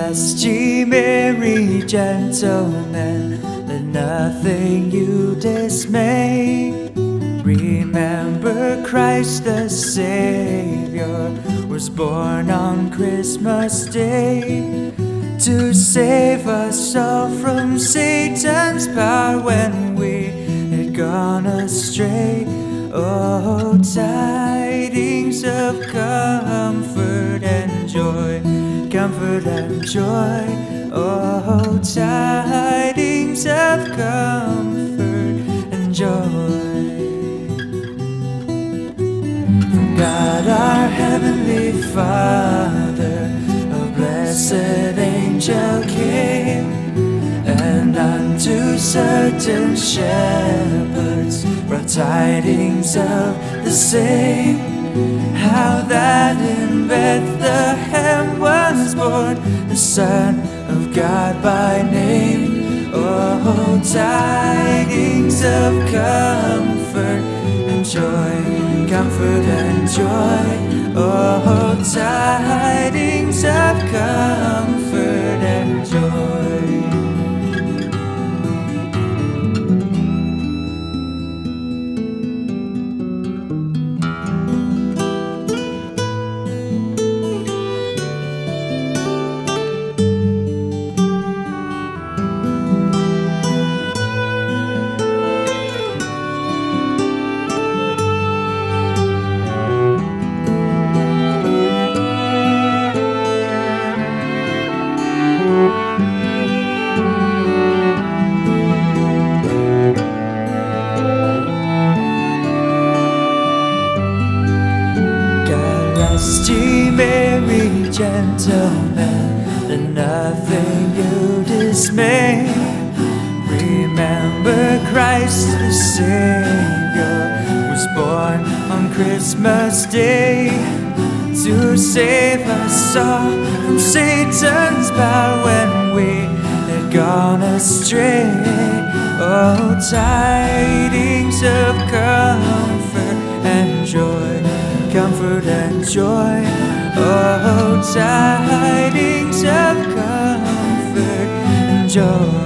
rest ye merry gentlemen, let nothing you dismay. Remember Christ the Savior was born on Christmas Day, to save us all from Satan's power when we had gone astray. Oh, tidings of comfort and joy, comfort and joy. Oh, tidings of comfort and joy. From God our Heavenly Father, a blessed angel came, and unto certain shepherds brought tidings of the same, how that in Bethlehem was born the Son of God by name. Oh, tidings of comfort and joy, comfort and joy. Oh, tidings of comfort and joy. Rest ye merry gentlemen, let nothing you dismay. Remember Christ the Savior was born on Christmas Day, to save us all from Satan's power when we had gone astray. Oh, tidings of comfort and joy, comfort and joy. Oh, tidings of comfort and joy.